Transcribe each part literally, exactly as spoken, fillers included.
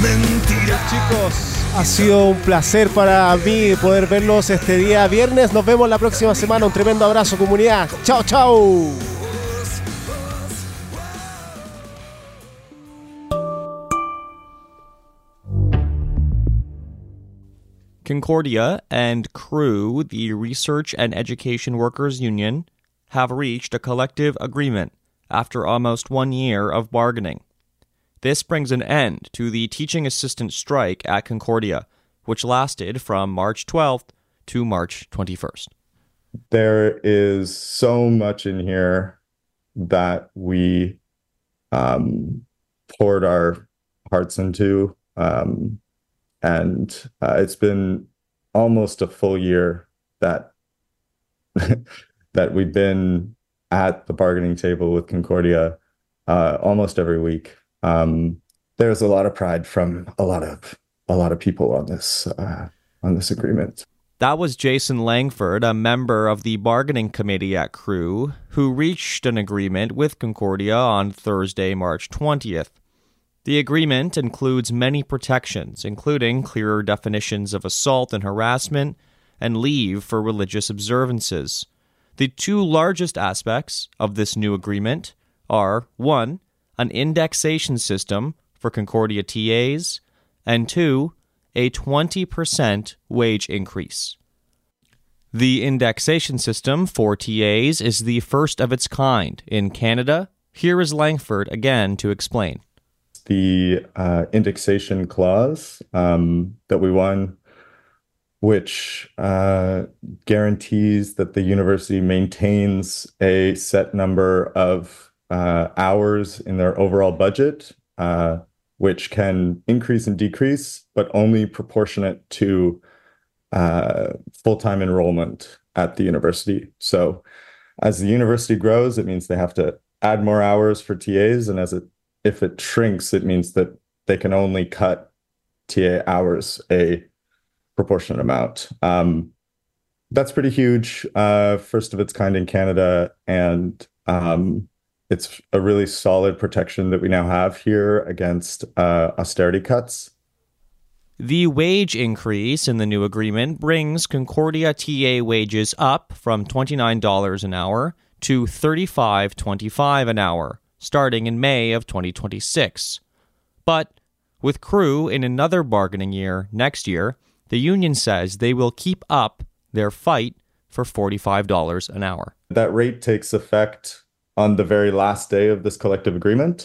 mentira. Chicos, ha sido un placer para mí poder verlos este día viernes. Nos vemos la próxima semana. Un tremendo abrazo, comunidad. Chao, chao. Concordia and C R U, the Research and Education Workers Union, have reached a collective agreement after almost one year of bargaining. This brings an end to the teaching assistant strike at Concordia, which lasted from March twelfth to March twenty-first. There is so much in here that we um, poured our hearts into. Um, and uh, it's been almost a full year that that we've been at the bargaining table with Concordia uh, almost every week. Um, there's a lot of pride from a lot of a lot of people on this uh, on this agreement. That was Jason Langford, a member of the bargaining committee at C R U, who reached an agreement with Concordia on Thursday, March twentieth. The agreement includes many protections, including clearer definitions of assault and harassment and leave for religious observances. The two largest aspects of this new agreement are, one, an indexation system for Concordia T As, and two, a twenty percent wage increase. The indexation system for T As is the first of its kind in Canada. Here is Langford again to explain. The uh, indexation clause um, that we won, which uh, guarantees that the university maintains a set number of uh, hours in their overall budget, uh, which can increase and decrease, but only proportionate to uh, full-time enrollment at the university. So as the university grows, it means they have to add more hours for T As, and as it if it shrinks, it means that they can only cut T A hours a proportionate amount. Um, that's pretty huge, uh, first of its kind in Canada, and um, it's a really solid protection that we now have here against uh, austerity cuts. The wage increase in the new agreement brings Concordia T A wages up from twenty-nine dollars an hour to thirty-five dollars and twenty-five cents an hour, starting in May of twenty twenty-six. But with C R U in another bargaining year next year, the union says they will keep up their fight for forty-five dollars an hour. That rate takes effect on the very last day of this collective agreement.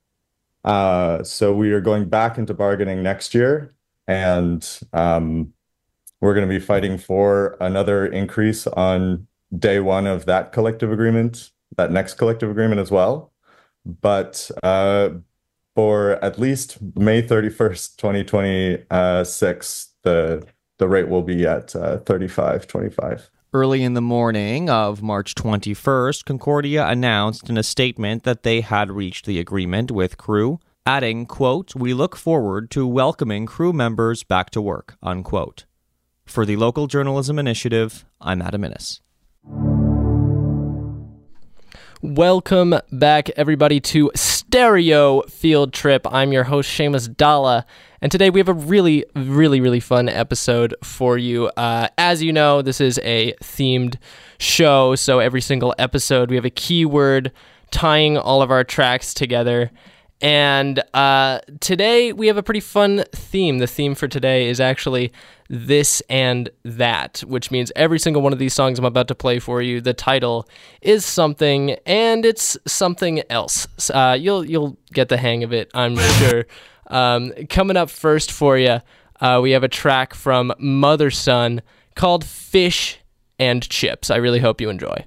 Uh, so we are going back into bargaining next year, and um, we're going to be fighting for another increase on day one of that collective agreement, that next collective agreement as well. But uh, for at least May thirty-first, twenty twenty-six, the the rate will be at uh, thirty-five twenty-five. Early in the morning of March twenty-first, Concordia announced in a statement that they had reached the agreement with C R U, adding, quote, "We look forward to welcoming C R U members back to work," unquote. For the Local Journalism Initiative, I'm Adam Innes. Welcome back, everybody, to Stereo Field Trip. I'm your host, Seamus Dalla, and today we have a really, really, really fun episode for you. Uh, as you know, this is a themed show, so every single episode we have a keyword tying all of our tracks together. And uh, today we have a pretty fun theme. The theme for today is actually this and that, which means every single one of these songs I'm about to play for you, the title is something, and it's something else. Uh, you'll you'll get the hang of it, I'm sure. Um, coming up first for you, uh, we have a track from Mother Son called Fish and Chips. I really hope you enjoy.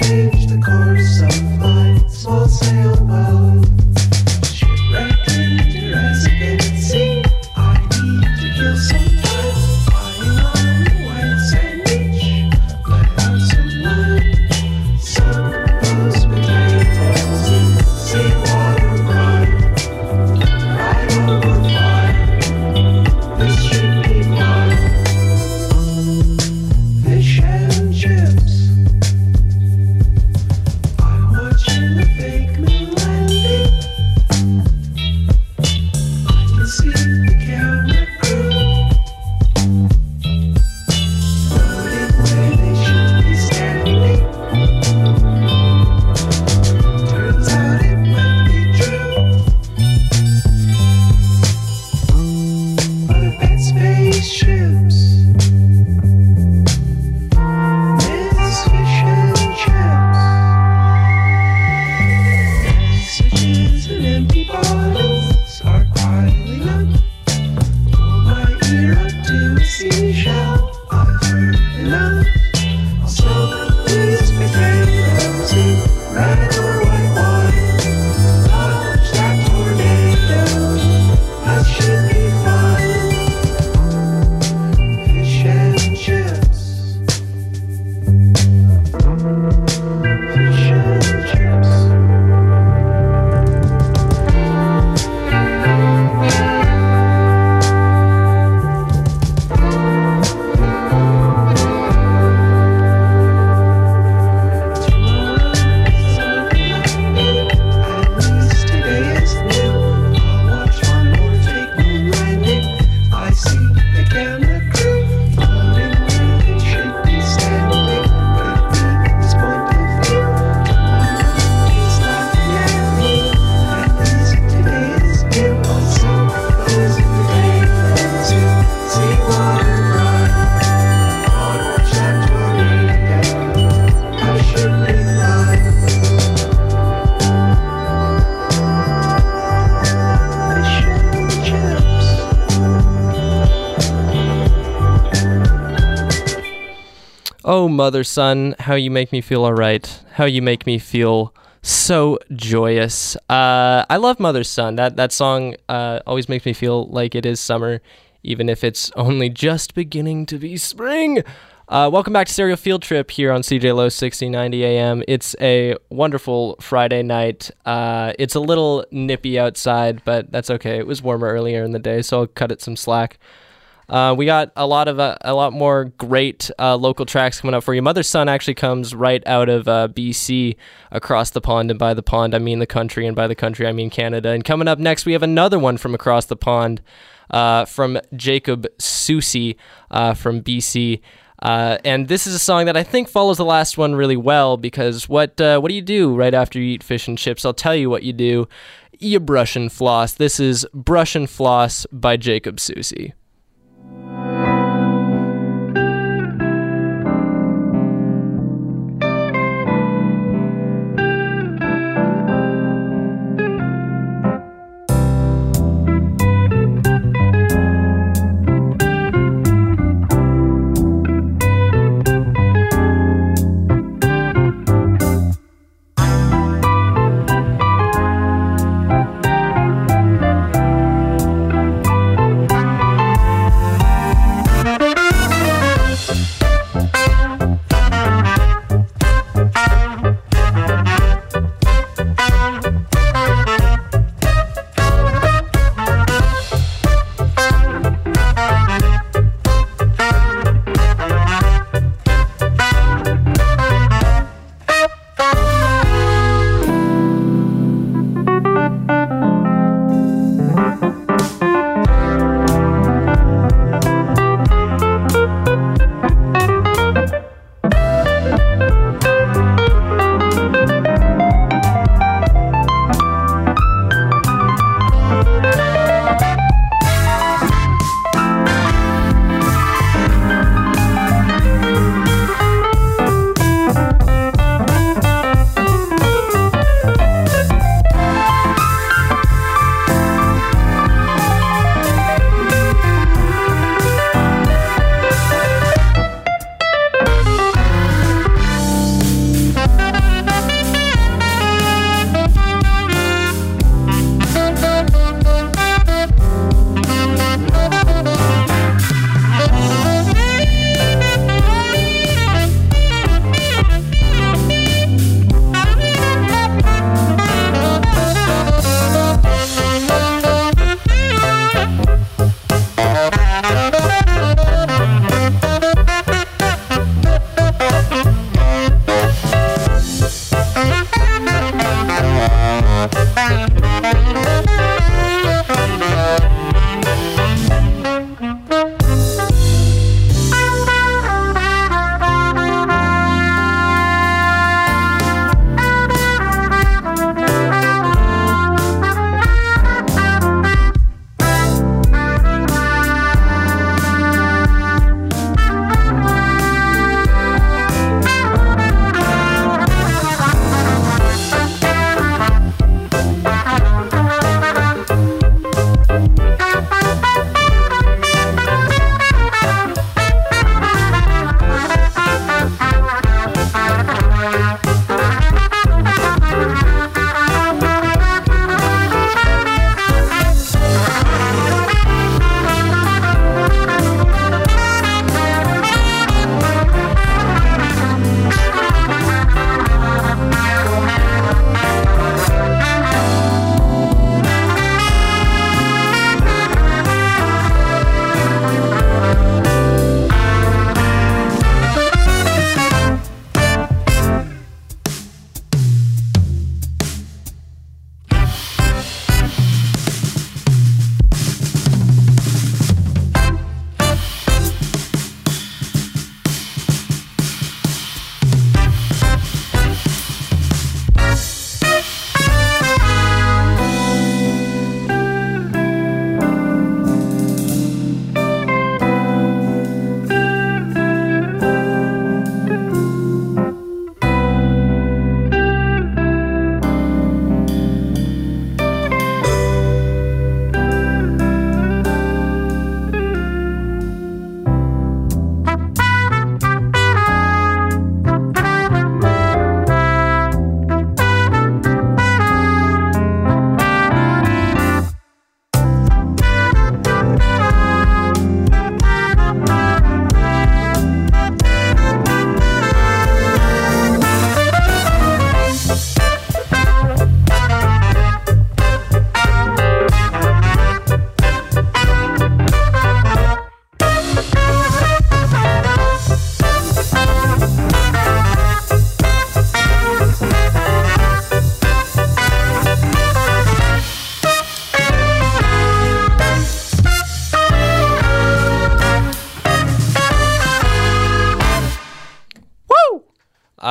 Change the course of my small sailboat. Shipwrecked into Oh, mother, son, how you make me feel all right. How you make me feel so joyous. Uh, I love Mother's Son. That that song uh, always makes me feel like it is summer, even if it's only just beginning to be spring. Uh, welcome back to Stereo Field Trip here on C J L O sixteen ninety A M. It's a wonderful Friday night. Uh, it's a little nippy outside, but that's okay. It was warmer earlier in the day, so I'll cut it some slack. Uh, we got a lot of uh, a lot more great uh, local tracks coming up for you. Mother's Son actually comes right out of uh, B C, across the pond, and by the pond I mean the country, and by the country I mean Canada. And coming up next, we have another one from across the pond, uh, from Jacob Susi uh, from B C. Uh, and this is a song that I think follows the last one really well, because what uh, what do you do right after you eat fish and chips? I'll tell you what you do. You brush and floss. This is Brush and Floss by Jacob Susi.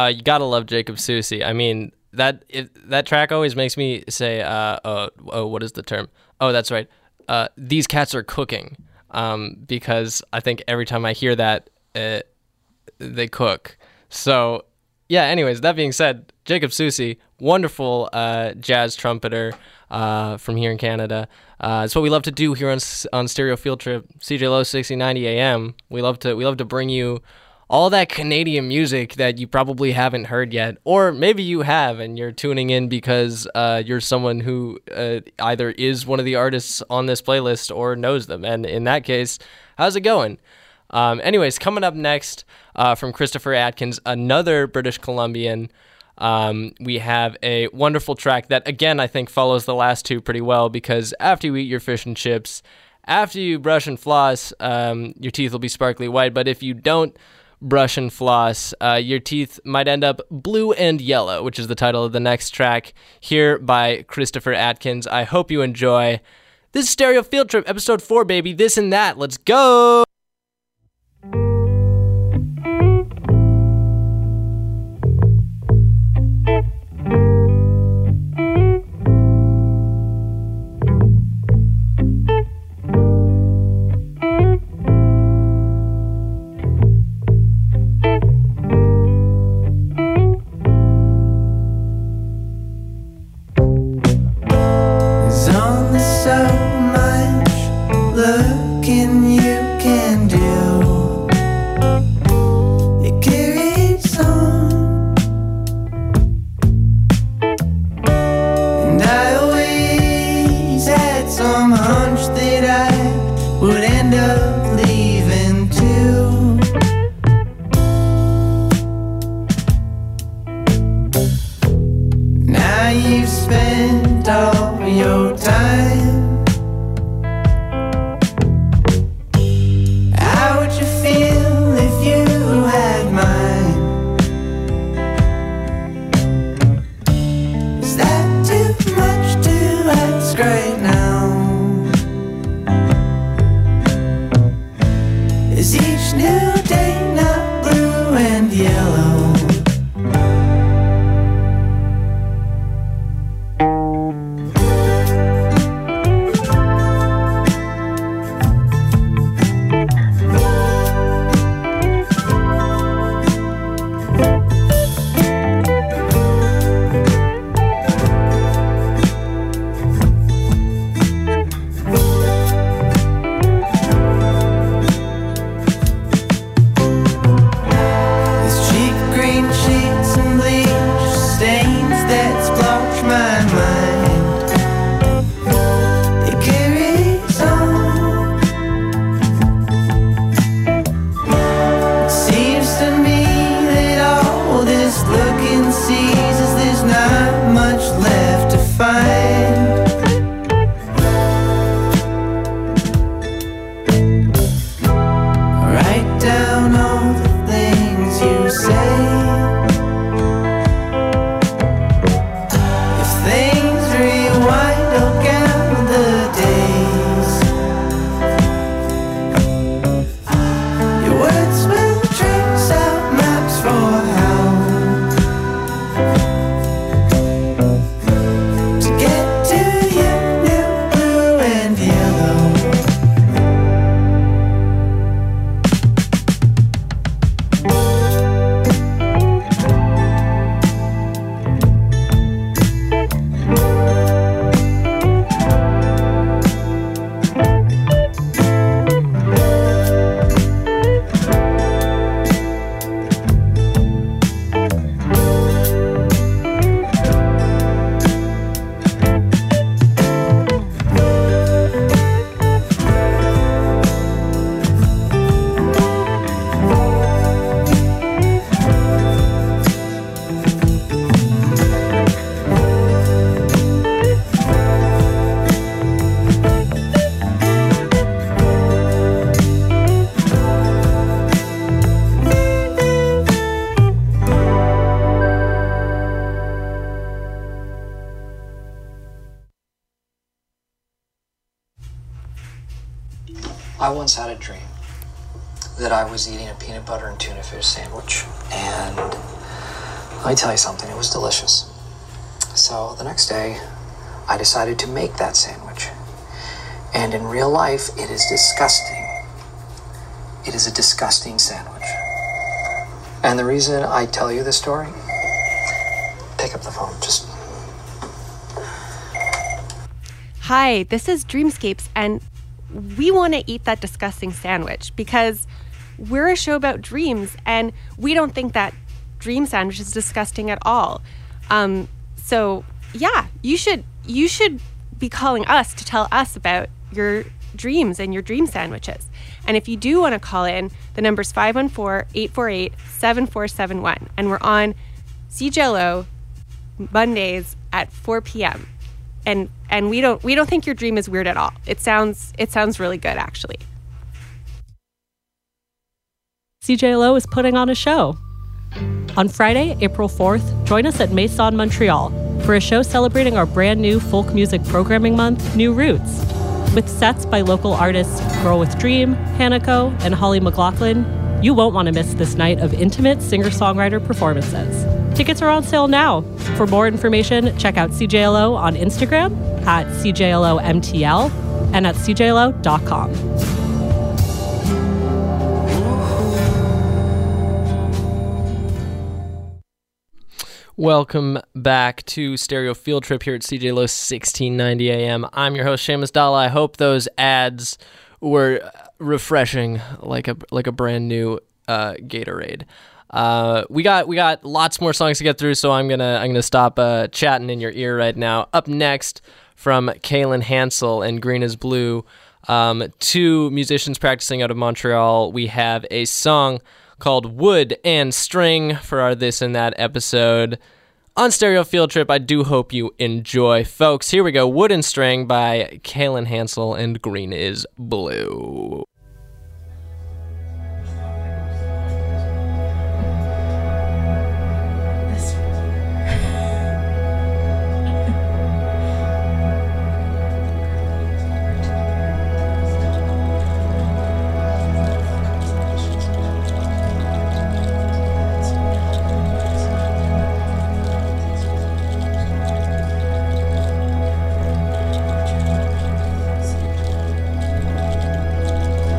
Uh, you gotta love Jacob Soucy. I mean, that it, that track always makes me say, uh, oh, oh, what is the term? Oh, that's right. Uh, these cats are cooking. Um, because I think every time I hear that, uh, they cook. So, yeah, anyways, that being said, Jacob Soucy, wonderful uh, jazz trumpeter uh, from here in Canada. Uh, it's what we love to do here on on Stereo Field Trip, C J L O sixty ninety A M. We love to we love to bring you all that Canadian music that you probably haven't heard yet, or maybe you have and you're tuning in because uh, you're someone who uh, either is one of the artists on this playlist or knows them. And in that case, how's it going? Um, anyways, coming up next uh, from Christopher Atkins, another British Columbian, um, we have a wonderful track that, again, I think follows the last two pretty well, because after you eat your fish and chips, after you brush and floss, um, your teeth will be sparkly white. But if you don't brush and floss, uh, your teeth might end up blue and yellow, which is the title of the next track here by Christopher Atkins. I hope you enjoy. This is Stereo Field Trip, episode four, baby. This and that. Let's go! I once had a dream that I was eating a peanut butter and tuna fish sandwich, and Let me tell you something, it was delicious. So the next day, I decided to make that sandwich. And in real life, it is disgusting. It is a disgusting sandwich. And the reason I tell you this story, pick up the phone, just... Hi, this is Dreamscapes, and we want to eat that disgusting sandwich because we're a show about dreams, and we don't think that dream sandwich is disgusting at all. Um, so yeah, you should you should be calling us to tell us about your dreams and your dream sandwiches. And if you do want to call in, the number's five one four, eight four eight, seven four seven one, and we're on C J L O Mondays at four p.m. And and we don't we don't think your dream is weird at all. It sounds it sounds really good, actually. C J L O is putting on a show. On Friday, April fourth, join us at Maison Montreal for a show celebrating our brand new folk music programming month, New Roots. With sets by local artists Girl with Dream, Hanako, and Holly McLaughlin, you won't want to miss this night of intimate singer-songwriter performances. Tickets are on sale now. For more information, check out C J L O on Instagram at C J L O M T L and at C J L O dot com. Welcome back to Stereo Field Trip here at C J L O sixteen ninety A M. I'm your host, Seamus Dalla. I hope those ads were refreshing, like a like a brand new uh, Gatorade. Uh, we got we got lots more songs to get through, so I'm gonna I'm gonna stop uh, chatting in your ear right now. Up next, from Kaylin Hansel and Green is Blue, um, two musicians practicing out of Montreal, we have a song called Wood and String for our This and That episode on Stereo Field Trip. I do hope you enjoy, folks. Here we go. Wood and String by Kaylin Hansel and Green is Blue. Thank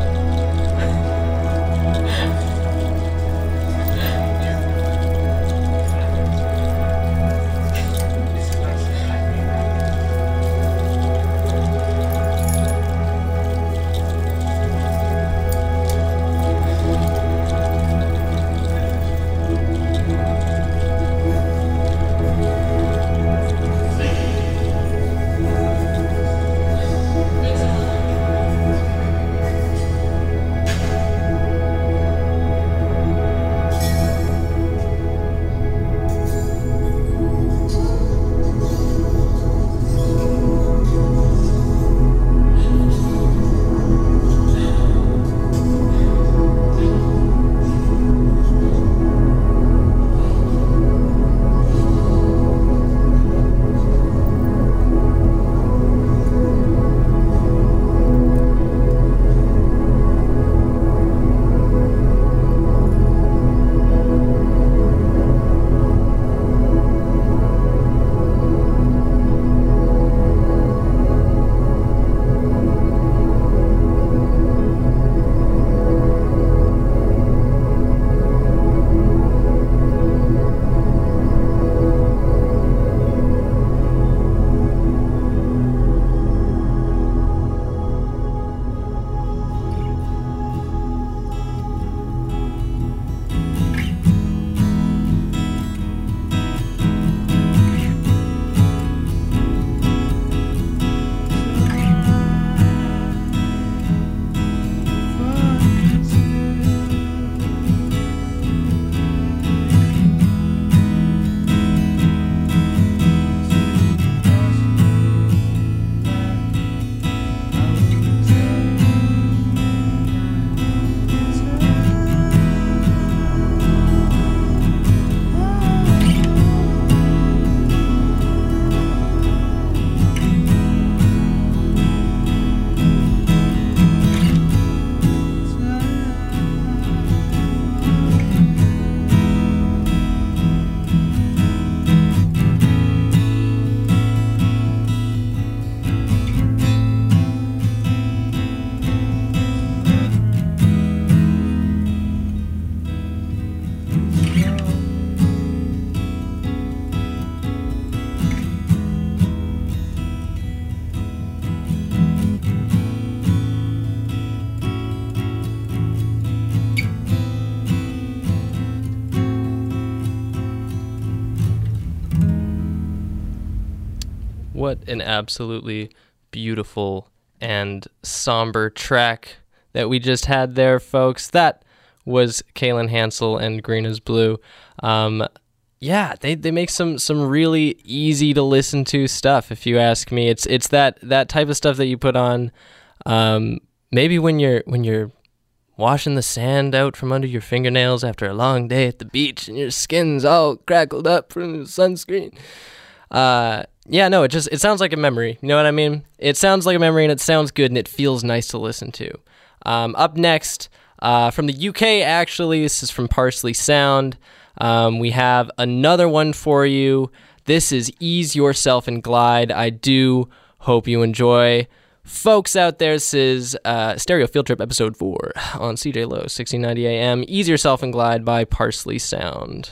what an absolutely beautiful and somber track that we just had there, folks. That was Kaylin Hansel and Green is Blue. Um, yeah, they, they make some some really easy to listen to stuff, if you ask me. It's it's that that type of stuff that you put on um, maybe when you're when you're washing the sand out from under your fingernails after a long day at the beach and your skin's all crackled up from the sunscreen. Uh, yeah, no, it just, it sounds like a memory. You know what I mean? It sounds like a memory and it sounds good and it feels nice to listen to. Um, up next, uh, from the U K, actually, this is from Parsley Sound. Um, we have another one for you. This is Ease Yourself and Glide. I do hope you enjoy. Folks out there, this is uh, Stereo Field Trip episode four on C J Lowe, sixteen ninety A M. Ease Yourself and Glide by Parsley Sound.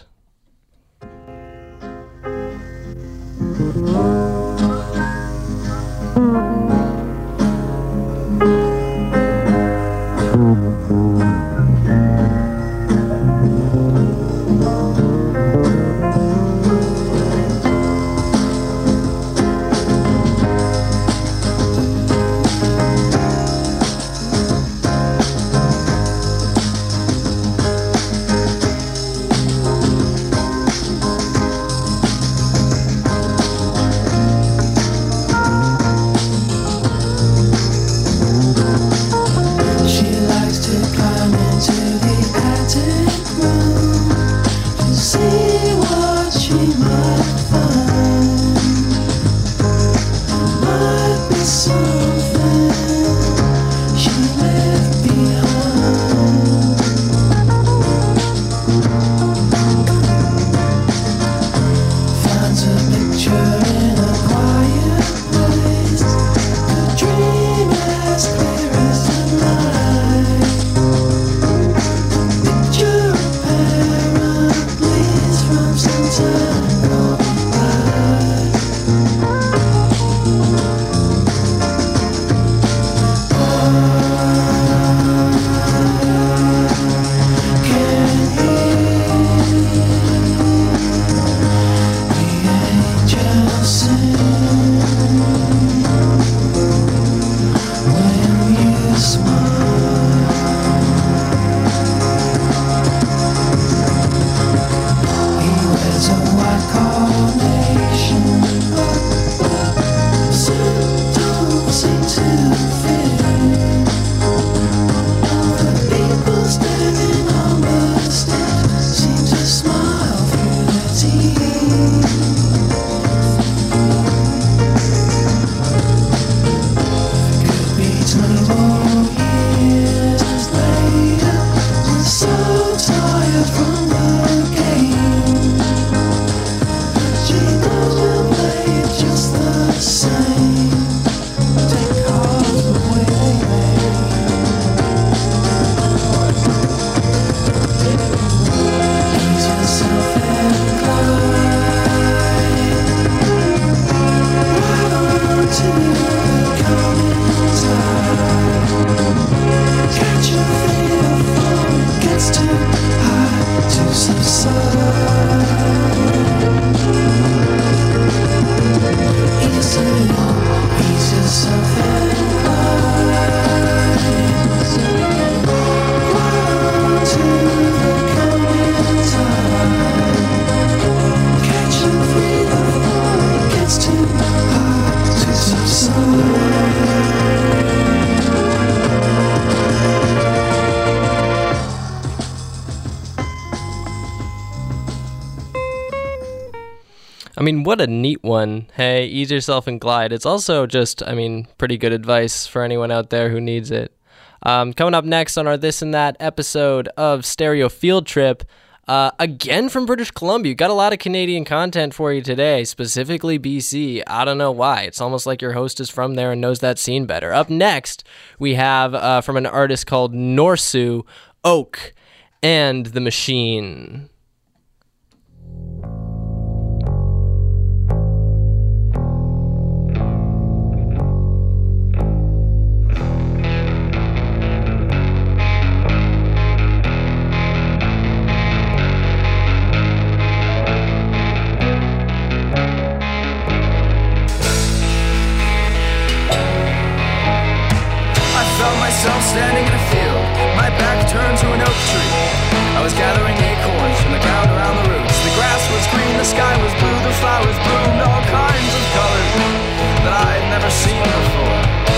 I mean, what a neat one. Hey, ease yourself and glide. It's also just, I mean, pretty good advice for anyone out there who needs it. Um, coming up next on our This and That episode of Stereo Field Trip, uh, again from British Columbia. Got a lot of Canadian content for you today, specifically B C. I don't know why. It's almost like your host is from there and knows that scene better. Up next, we have uh, from an artist called Norsu, Oak and the Machine. myself standing in a field, my back turned to an oak tree. I was gathering acorns from the ground around the roots. The grass was green, the sky was blue, the flowers bloomed all kinds of colors that I'd never seen before.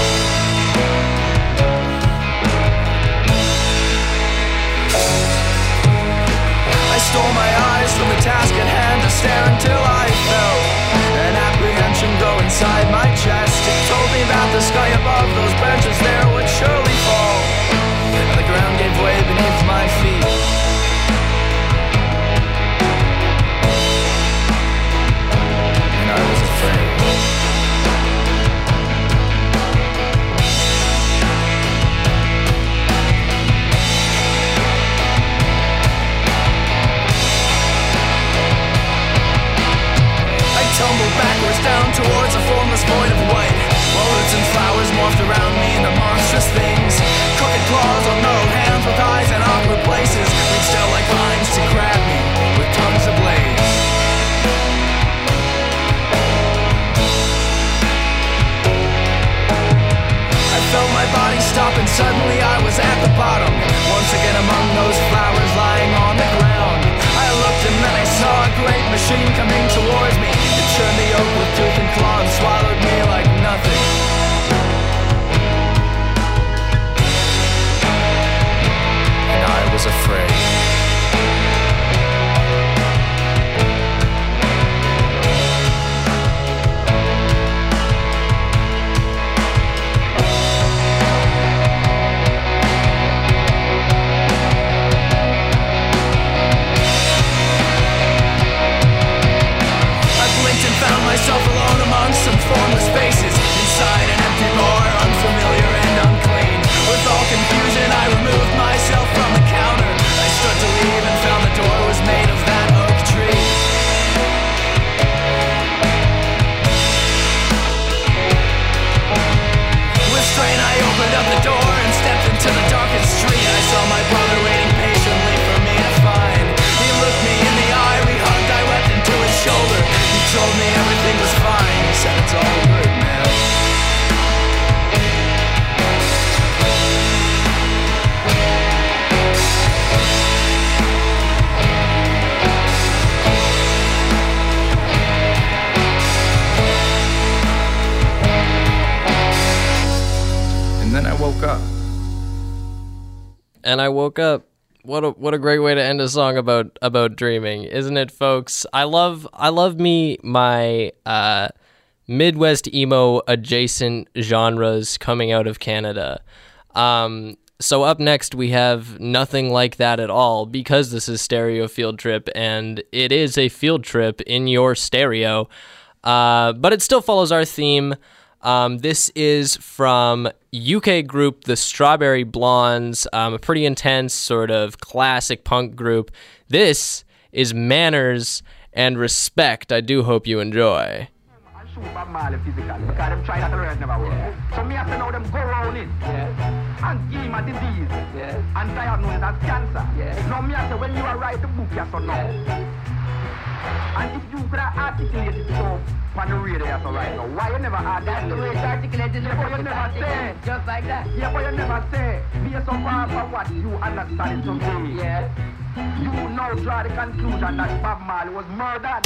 I stole my eyes from the task at hand to stare until I felt an apprehension grow inside my chest. It told me that the sky above those branches there would surely fall, and the ground gave way beneath my feet. And I was afraid. Tumbled backwards down towards a formless void of white, while roots and flowers morphed around me into monstrous things. Crooked claws on gnarled hands with eyes in awkward places reached out like vines to grab me with tongues ablaze. I felt my body stop and suddenly I was at the bottom, once again among those flowers lying on the ground. I looked and then I saw a great machine coming towards me. It churned the oak with tooth and claw and swallowed me like nothing. And I was afraid. Found myself alone among some formless faces, inside an empty bar, unfamiliar and unclean. With all confusion I removed myself from the counter. I stood to leave and found the door was made of that oak tree. With strain I opened up the door and stepped into the darkest street. I saw my brother waiting patiently for me to find. He looked me in the eye, we hugged, I wept into his shoulder. He told me everything was fine, he said it's all good, man. And then I woke up. And I woke up. What a what a great way to end a song about about dreaming, isn't it, folks? I love I love me my uh, Midwest emo adjacent genres coming out of Canada. Um, so up next we have Nothing Like That at All, because this is Stereo Field Trip and it is a field trip in your stereo. Uh, but it still follows our theme. Um, this is from U K group The Strawberry Blondes, um, a pretty intense sort of classic punk group. This is Manners and Respect. I do hope you enjoy. Bob Marley physically, because them try that already never work. Yeah. So me have to know them go round it, yeah, and give him a disease, yeah, and diagnose it as cancer. Yeah. Now me have to, when you are write the book, you have to know. Yeah. And if you could have articulated it so on the radio so right now, why you never had that? That's the way it's articulated. Yeah, but you never say. Just like that. Yeah, but you never say. Be so far from what you understand it today. Yeah. You now draw the conclusion that Bob Marley was murdered.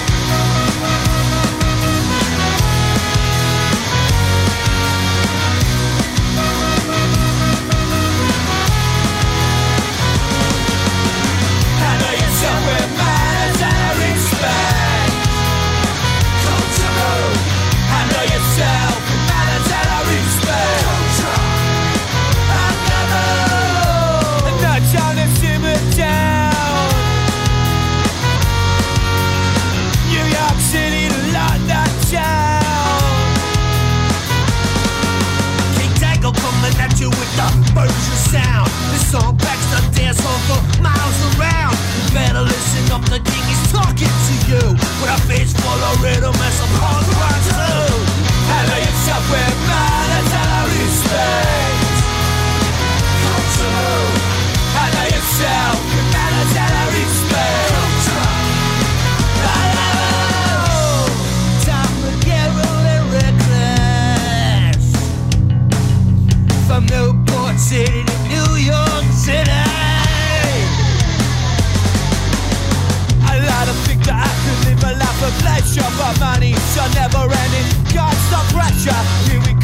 Handle yourself with manners and respect. Don't you know? Handle yourself with manners and respect. Don't try another. And not trying to simmer down.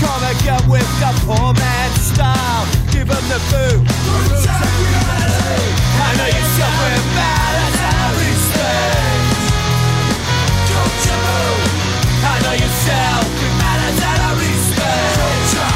Come and get with the poor man's style. Give him the boot. I know you're suffering bad as I respect. Don't you move. I know yourself. It matters that I respect. Don't you.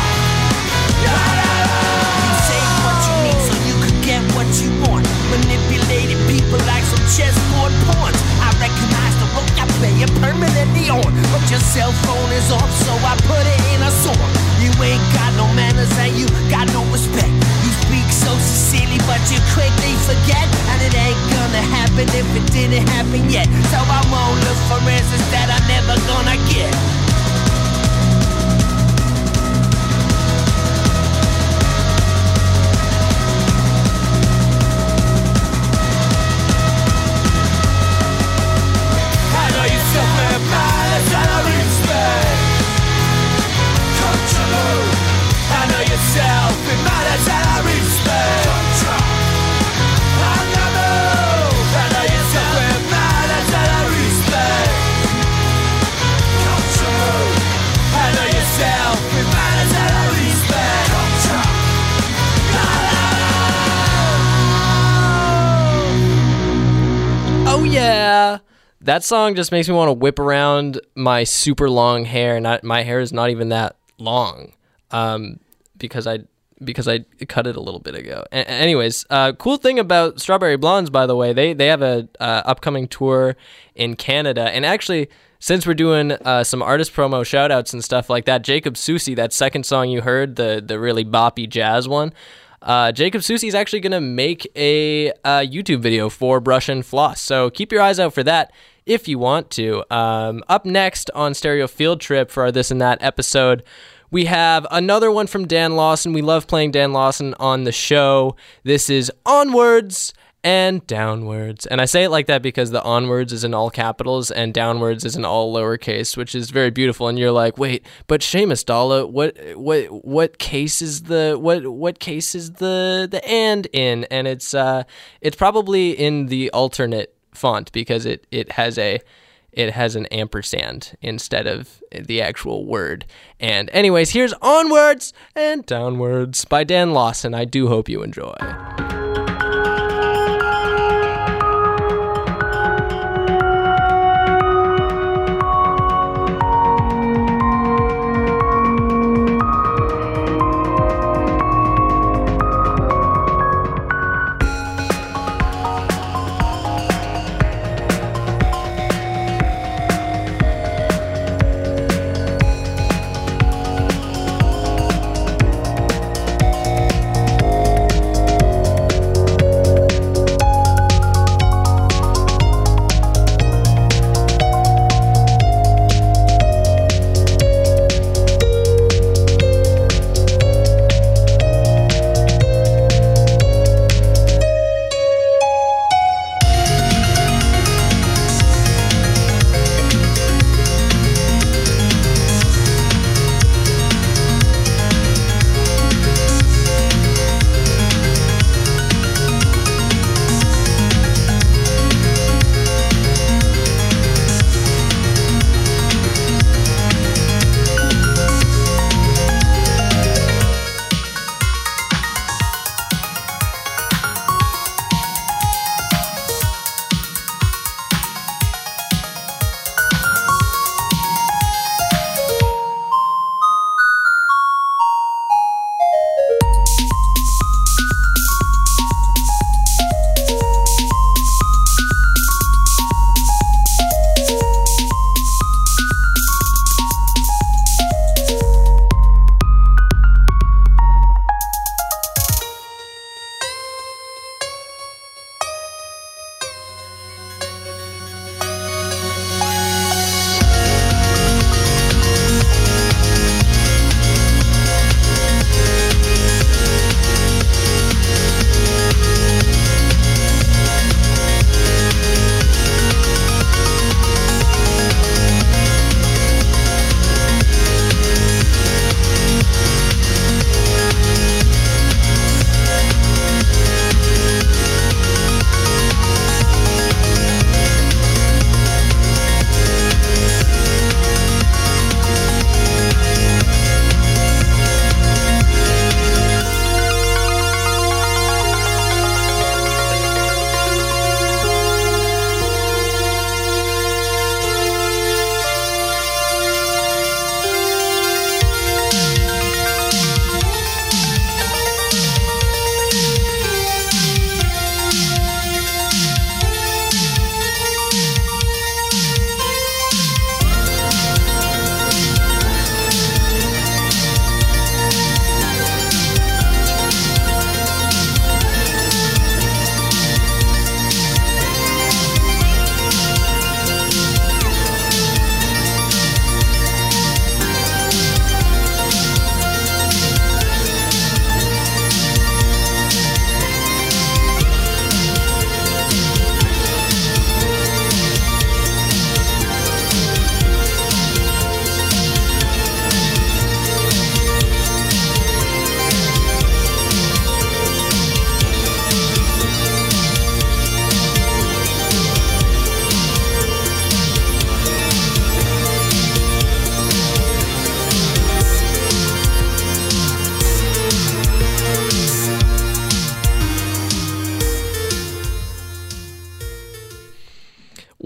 You say what you need so you can get what you want. Manipulating people like some chessboard pawns. I recognize the rope I play it permanently on. But your cell phone is off, so I put it in a song. You ain't got no manners and you got no respect. You speak so sincerely, but you quickly forget. And it ain't gonna happen if it didn't happen yet. So I won't look for answers that I'm never gonna get. Yeah, that song just makes me want to whip around my super long hair. Not my hair is not even that long, um, because I because I cut it a little bit ago. A- anyways, uh, cool thing about Strawberry Blondes, by the way, they they have a uh, upcoming tour in Canada, and actually, since we're doing uh, some artist promo shout outs and stuff like that, Jacob Susi, that second song you heard, the the really boppy jazz one. Uh, Jacob Susi is actually going to make a uh, YouTube video for Brush and Floss, so keep your eyes out for that if you want to. Um, up next on Stereo Field Trip for our This and That episode, we have another one from Dan Lawson. We love playing Dan Lawson on the show. This is Onwards and Downwards. And I say it like that because the onwards is in all capitals and downwards is in all lowercase, which is very beautiful. And you're like, wait, but Seamus Dalla, what what what case is the what what case is the the and in? And it's uh it's probably in the alternate font because it it has a it has an ampersand instead of the actual word. And anyways, here's Onwards and Downwards by Dan Lawson. I do hope you enjoy.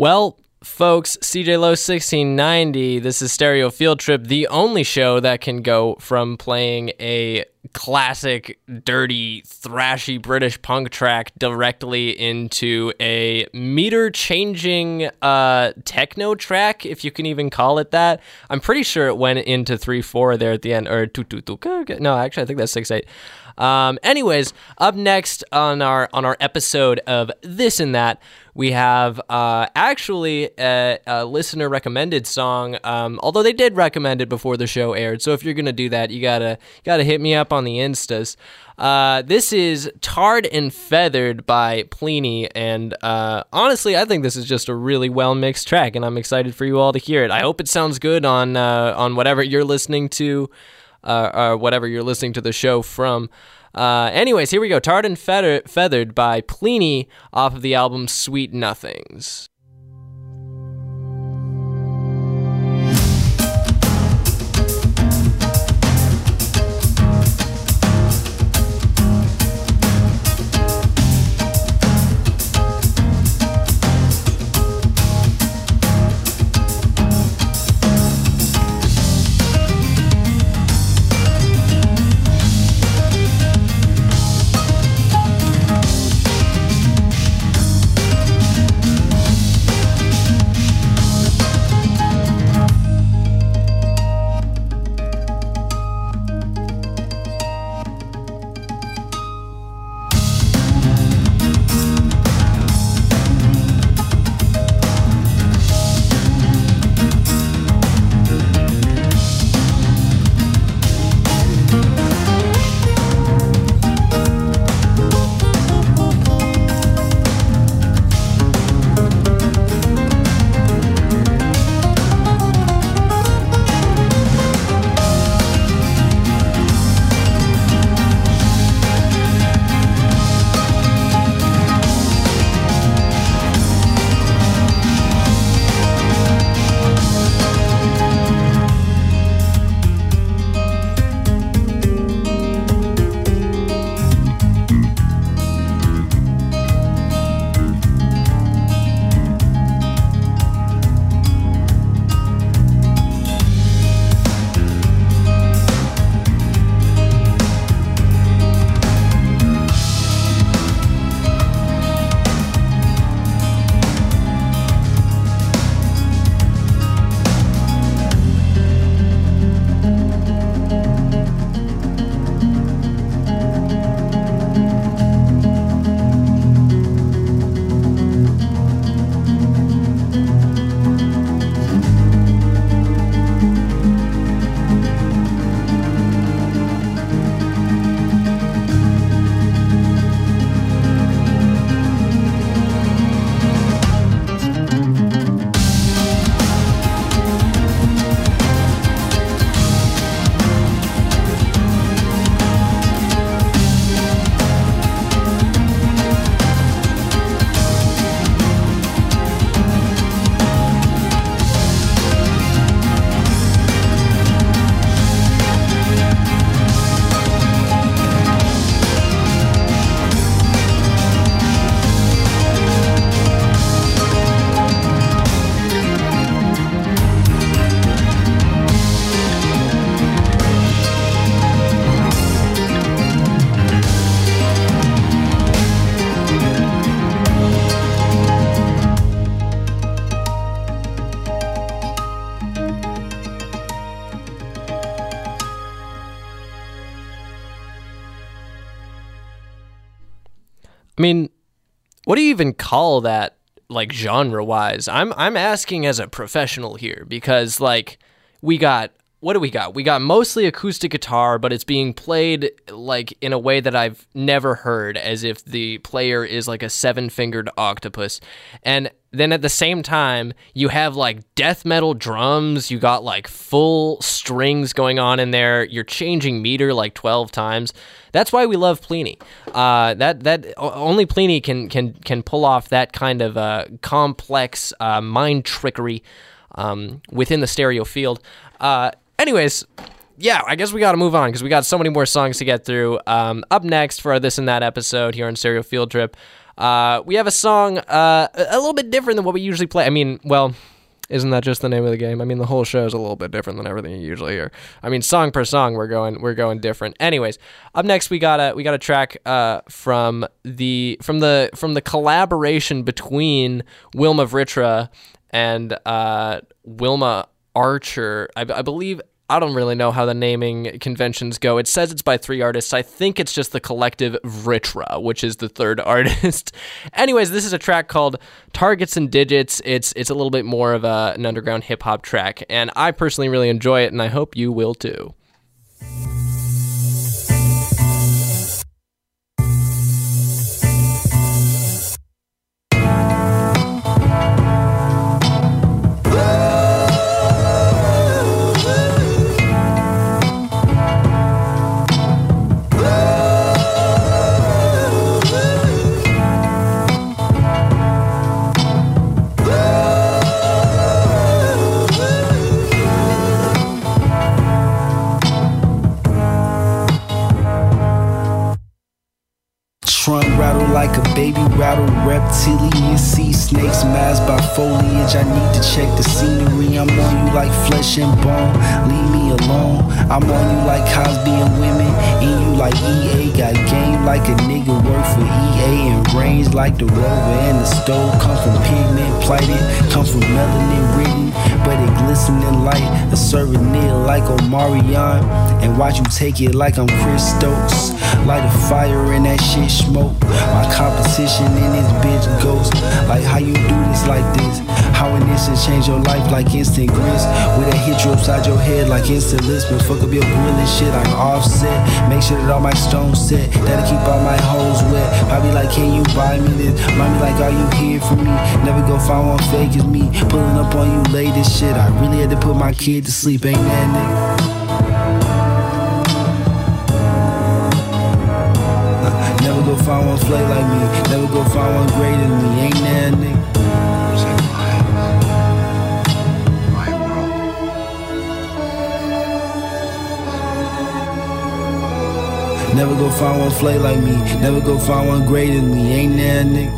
Well, folks, C J Lowe sixteen ninety, this is Stereo Field Trip, the only show that can go from playing a classic, dirty, thrashy British punk track directly into a meter-changing uh, techno track, if you can even call it that. I'm pretty sure it went into three four there at the end, or two two two. No, actually, I think that's six eight. Um, anyways, up next on our on our episode of This and That, we have uh, actually a, a listener recommended song. Um, although they did recommend it before the show aired, so if you're gonna do that, you gotta you gotta hit me up on the Instas. Uh, this is Tarred and Feathered by Plini, and uh, honestly, I think this is just a really well mixed track, and I'm excited for you all to hear it. I hope it sounds good on uh, on whatever you're listening to. Uh, or whatever you're listening to the show from. Uh, anyways, here we go. Tarred and Feather- Feathered by Plini off of the album Sweet Nothings. I mean, what do you even call that, like, genre-wise? I'm I'm asking as a professional here, because, like, we got, what do we got? We got mostly acoustic guitar, but it's being played, like, in a way that I've never heard, as if the player is, like, a seven-fingered octopus. And then at the same time, you have, like, death metal drums, you got, like, full strings going on in there, you're changing meter, like, twelve times. That's why we love Plini. Uh, that that only Plini can can can pull off that kind of uh, complex uh, mind trickery um, within the stereo field. Uh, anyways, yeah, I guess we got to move on because we got so many more songs to get through. Um, up next for our This and That episode here on Stereo Field Trip, Uh, we have a song uh, a little bit different than what we usually play. I mean, well, isn't that just the name of the game? I mean, the whole show is a little bit different than everything you usually hear. I mean, song per song, we're going we're going different. Anyways, up next we got a we got a track uh, from the from the from the collaboration between Wilma Vritra and uh, Wilma Archer. I, I believe. I don't really know how the naming conventions go. It says it's by three artists. I think it's just the collective Vritra, which is the third artist. Anyways, this is a track called Targets and Digits. It's it's a little bit more of a, an underground hip-hop track, and I personally really enjoy it, and I hope you will too. Like a baby rattle, reptilian sea snakes masked by foliage. I need to check the scenery. I'm on you like flesh and bone. Leave me alone. I'm on you like Cosby and women. In you like E A. Got game like a nigga work for E A. And range like the rover and the stove. Come from pigment plighted. Come from melanin ridden. But it glistening light. A souvenir like Omarion. And watch you take it like I'm Chris Stokes. Light a fire in that shit smoke. My competition in this bitch ghost. Like how you do this like this. How an instant change your life like instant grist. With that hit you upside your head like instant lisping. Fuck up your grill and shit like Offset. Make sure that all my stones set. That'll keep all my hoes wet. Probably like, can you buy me this? Mommy like, are you here for me? Never go find one fake as me. Pulling up on you late as shit. I really had to put my kid to sleep, ain't that nigga? Never go find one flake like me. Never go find one greater than me. Ain't that nigga? Never go find one flake like me. Never go find one greater than me. Ain't that nigga?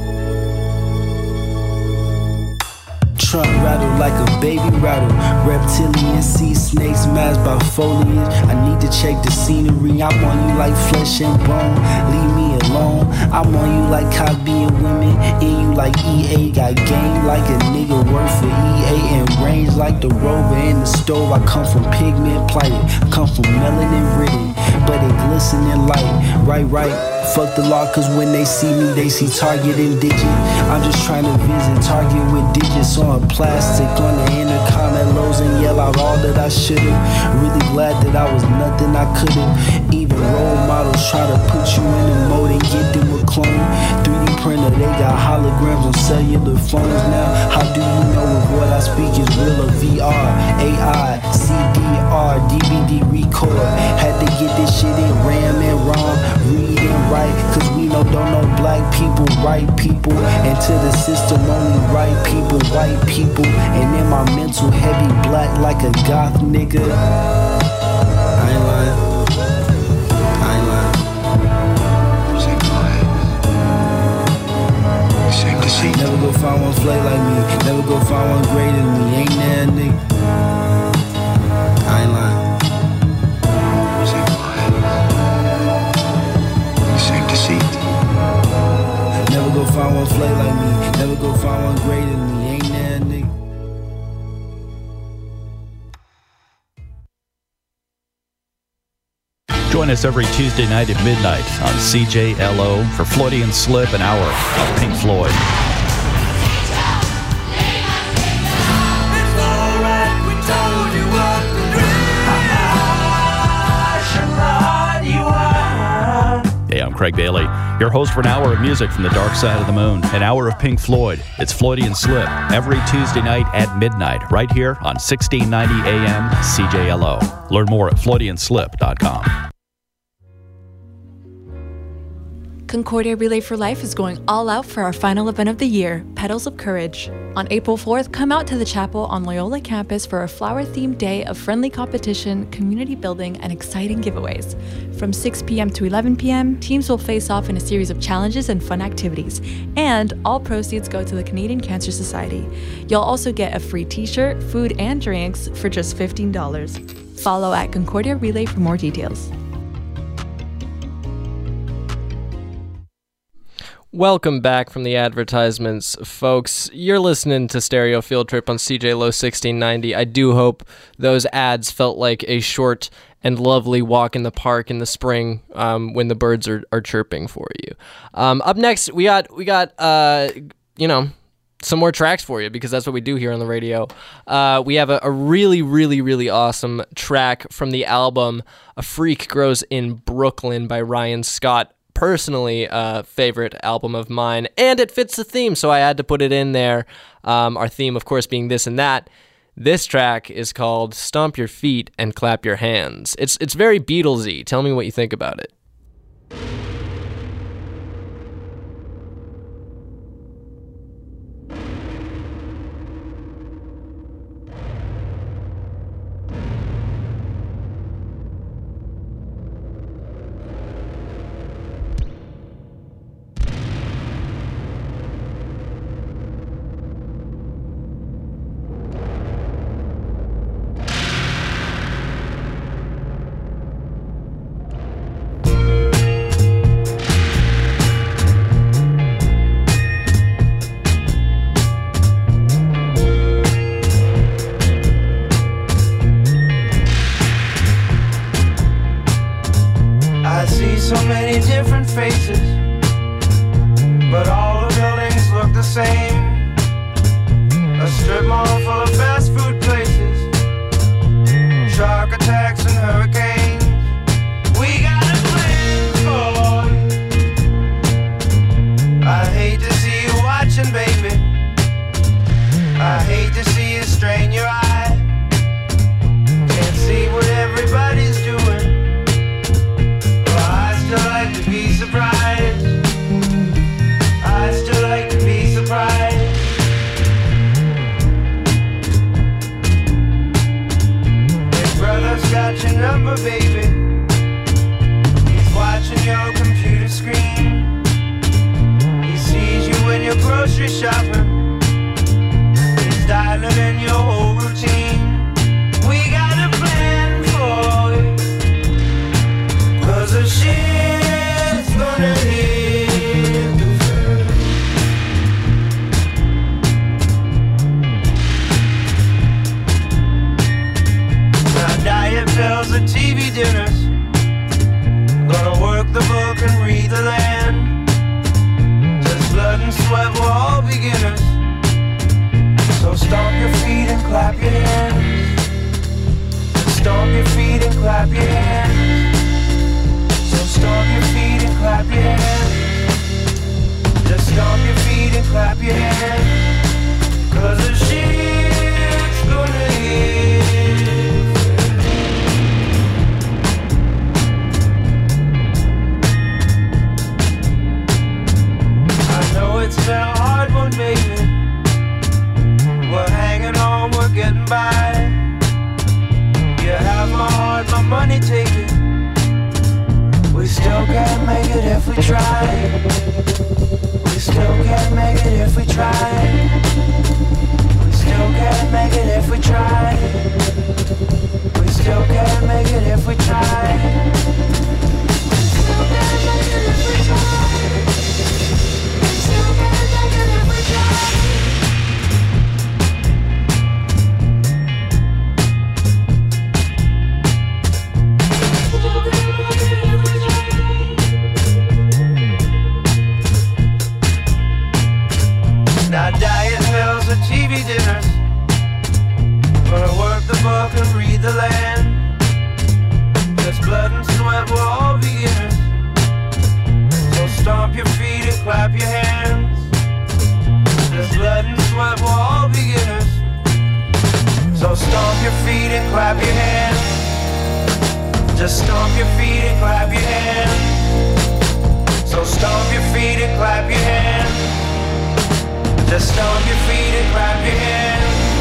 Trunk rattle like a baby rattle. Reptilian sea snakes masked by foliage. I need to check the scenery. I'm on you like flesh and bone. Leave me alone. I'm on you like Cosby and women. In you like E A. Got game like a nigga work for E A. And range like the rover in the stove. I come from pigment plighted. I come from melanin ridden. But it glistening light. Right, right. Fuck the law, cause when they see me, they see target and digit. I'm just trying to visit target with digits on plastic. On the intercom at Lowe's and yell out all that I should've. Really glad that I was nothing I could've. Even role models try to put you in the mode and get them a clone. three D printer, they got holograms on cellular phones now. How do you know if what I speak is real or V R? A I, C D R, D V D record. Had to get this shit in RAM and ROM. Read and write, cause we know don't know black people, right people. And to the system only right people, white people. And in my mental heavy black like a goth nigga. I ain't lying. I ain't lying. Safe to see. Never go find one flake like me. Never go find one greater than me. Ain't that nigga? I ain't lying. Never go find one flake like me. Never go find one greater than me. Ain't that nigga? Join us every Tuesday night at midnight on C J L O for Floydian Slip, an hour of Pink Floyd. Hey, I'm Craig Bailey, your host for an hour of music from the dark side of the moon, an hour of Pink Floyd. It's Floydian Slip every Tuesday night at midnight, right here on sixteen ninety A M C J L O. Learn more at floydian slip dot com. Concordia Relay for Life is going all out for our final event of the year, Petals of Courage. On April fourth, come out to the chapel on Loyola campus for a flower-themed day of friendly competition, community building, and exciting giveaways. From six p.m. to eleven p.m., teams will face off in a series of challenges and fun activities, and all proceeds go to the Canadian Cancer Society. You'll also get a free t-shirt, food, and drinks for just fifteen dollars. Follow at Concordia Relay for more details. Welcome back from the advertisements, folks. You're listening to Stereo Field Trip on C J L O sixteen ninety. I do hope those ads felt like a short and lovely walk in the park in the spring um, when the birds are, are chirping for you. Um, up next, we got we got uh, you know some more tracks for you because that's what we do here on the radio. Uh, we have a, a really, really, really awesome track from the album "A Freak Grows in Brooklyn" by Ryan Scott. Personally, uh, favorite album of mine, and it fits the theme, so I had to put it in there. Um, our theme, of course, being this and that. This track is called "Stomp Your Feet and Clap Your Hands." It's it's very Beatlesy. Tell me what you think about it. So stomp your feet and clap your hands. Just stomp your feet and clap your hands.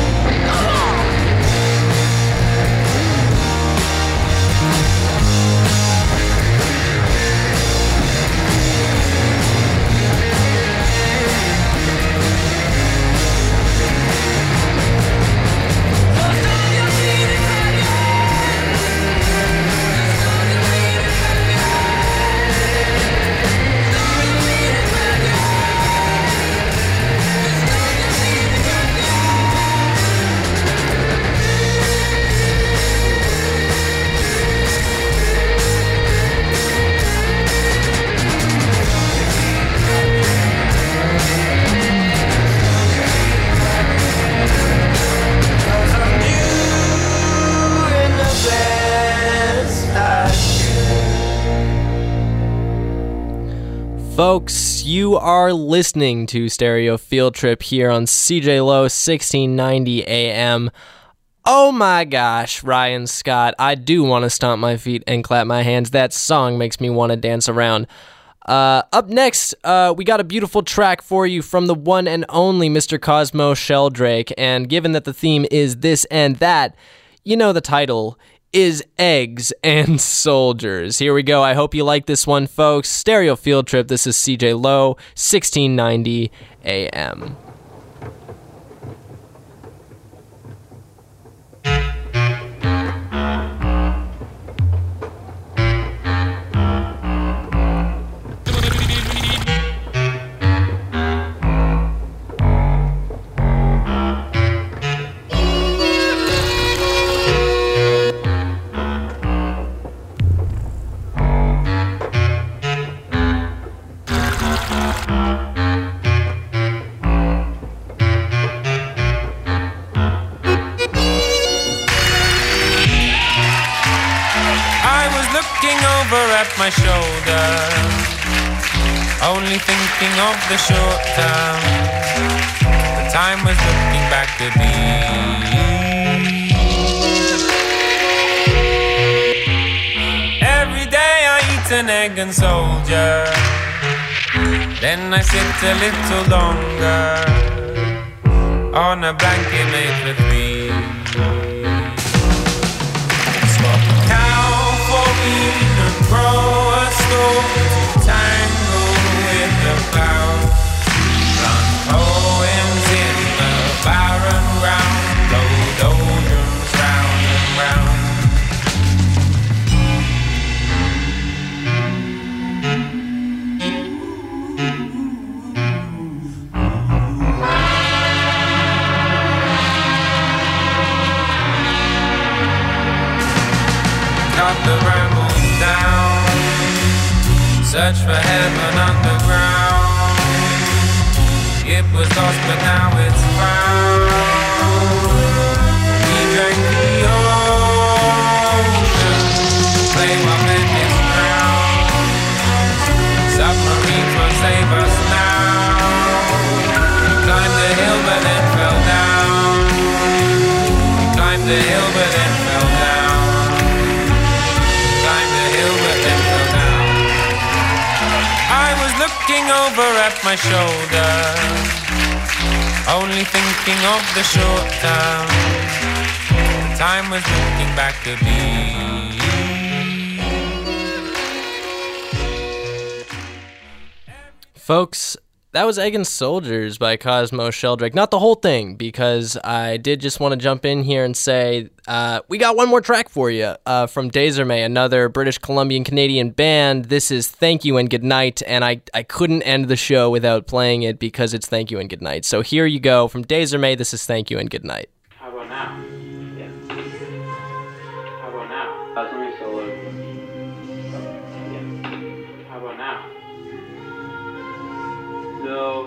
Folks, you are listening to Stereo Field Trip here on C J Low sixteen ninety A M. Oh my gosh, Ryan Scott, I do want to stomp my feet and clap my hands. That song makes me want to dance around. Uh, up next, uh, we got a beautiful track for you from the one and only Mister Cosmo Sheldrake, and given that the theme is this and that, you know the title is Eggs and Soldiers. Here we go. I hope you like this one, folks. Stereo Field Trip. This is C J Low, sixteen ninety A M. At my shoulder, only thinking of the short term. The time was looking back to be. Every day I eat an egg and soldier, then I sit a little longer on a blanket made for three. Swap a cow for me, grow a storm to tangle with the clouds. Run poems in the barren ground, blow doldrums round and round. Cut the rambles down, search for heaven underground. It was lost but now it's found. We drank the ocean, play while men is drowned. Submarines will save us now. We climbed the hill but then fell down. We climbed the hill but then fell down. We climbed the hill but then fell down. I was looking over at my shoulder, only thinking of the short term. The time was looking back to be. Folks, that was Egg and Soldiers by Cosmo Sheldrake. Not the whole thing, because I did just want to jump in here and say uh, we got one more track for you uh, from Desiree, another British Columbian Canadian band. This is Thank You and Good Night, and I, I couldn't end the show without playing it because it's Thank You and Good Night. So here you go. From Desiree, this is Thank You and Good Night. How about now? Yeah. How about now? That's my solo. Yeah. How about now? No.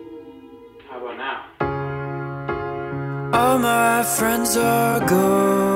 How about now? All my friends are gone.